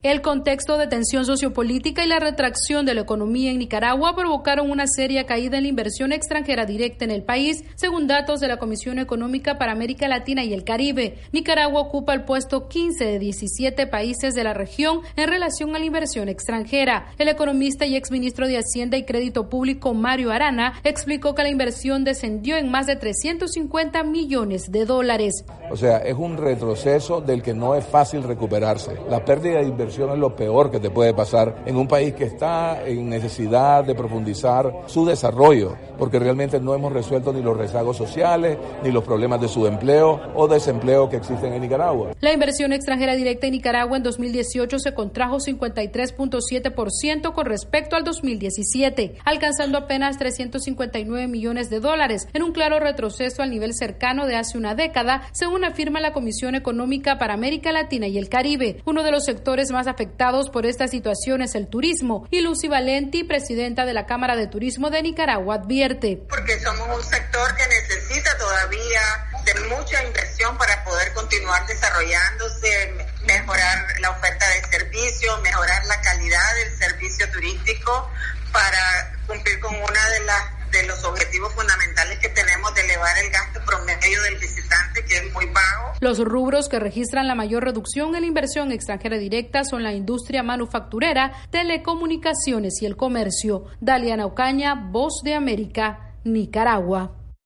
El contexto de tensión sociopolítica y la retracción de la economía en Nicaragua provocaron una seria caída en la inversión extranjera directa en el país, según datos de la Comisión Económica para América Latina y el Caribe. Nicaragua ocupa el puesto 15 de 17 países de la región en relación a la inversión extranjera. El economista y exministro de Hacienda y Crédito Público, Mario Arana, explicó que la inversión descendió en más de 350 millones de dólares. O sea, es un retroceso del que no es fácil recuperarse. La pérdida de inversión es lo peor que te puede pasar en un país que está en necesidad de profundizar su desarrollo, porque realmente no hemos resuelto ni los rezagos sociales, ni los problemas de subempleo o desempleo que existen en Nicaragua. La inversión extranjera directa en Nicaragua en 2018 se contrajo 53.7% con respecto al 2017, alcanzando apenas 359 millones de dólares, en un claro retroceso al nivel cercano de hace una década, según afirma la Comisión Económica para América Latina y el Caribe. Uno de los sectores más afectados por esta situación es el turismo, y Lucy Valenti, presidenta de la Cámara de Turismo de Nicaragua, advierte. Porque somos un sector que necesita todavía de mucha inversión para poder continuar desarrollándose, mejorar la oferta de servicios, mejorar la calidad del servicio turístico para cumplir con una de los objetivos fundamentales que tenemos de elevar el gasto promedio del visitante, que es muy bajo. Los rubros que registran la mayor reducción en la inversión extranjera directa son la industria manufacturera, telecomunicaciones y el comercio. Daliana Ocaña, Voz de América, Nicaragua.